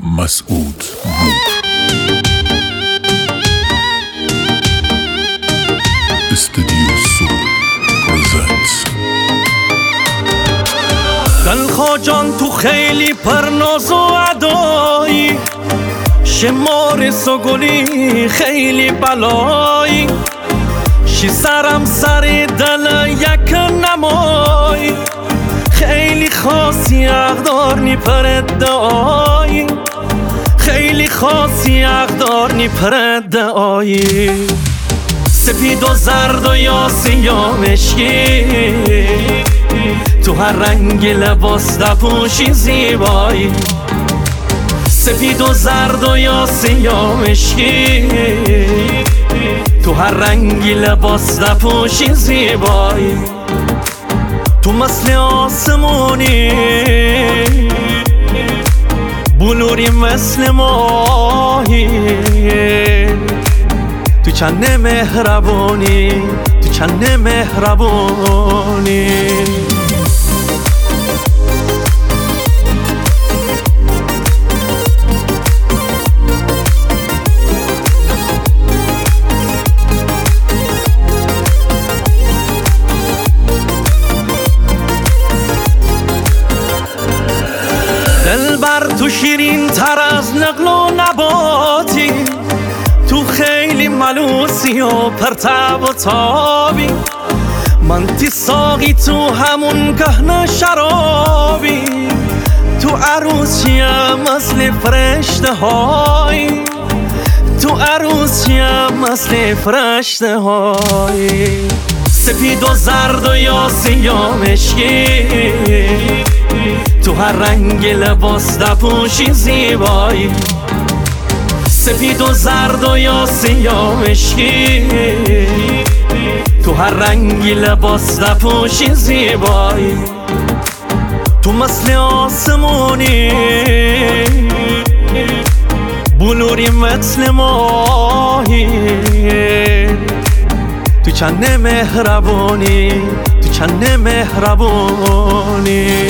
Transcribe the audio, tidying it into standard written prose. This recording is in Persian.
مسعود نور استودیو سول پرزنتس. دلخوا جان تو خیلی پرناز و ادایی، شمارس و گلی خیلی بلایی، شی سرم سر دل یک نمایی، خیلی خاصی اقدار نی پردایی، خیلی خاصی اقدار نی پردایی، سپید و زرد و یا سیاه مشکی، تو هر رنگ لباس دپوشی زیبایی، سپید و زرد و یا سیاه مشکی، تو هر رنگی لباس دپوشی زیبایی، تو مثل آسمونی بلوری مثل ماهی، تو چند مهربونی، تو چند مهربونی. دلبر تو شیرین تر از نقل و نباتی، تو خیلی ملوسی و پرتب و تابی، من تی ساقی تو همون کهنه شرابی، تو عروسیم مثل فرشته های، تو عروسیم مثل فرشته های، سپید و زرد و یا سیاه مشکی، تو هر رنگ لباس دپوشی زیبایی، سپید و زرد و یا سیاه مشکی، تو هر رنگی لباس دپوشی زیبایی، تو مثل آسمونی بلوری مثل ماهی، تو چند مهربونی، تو چند مهربونی.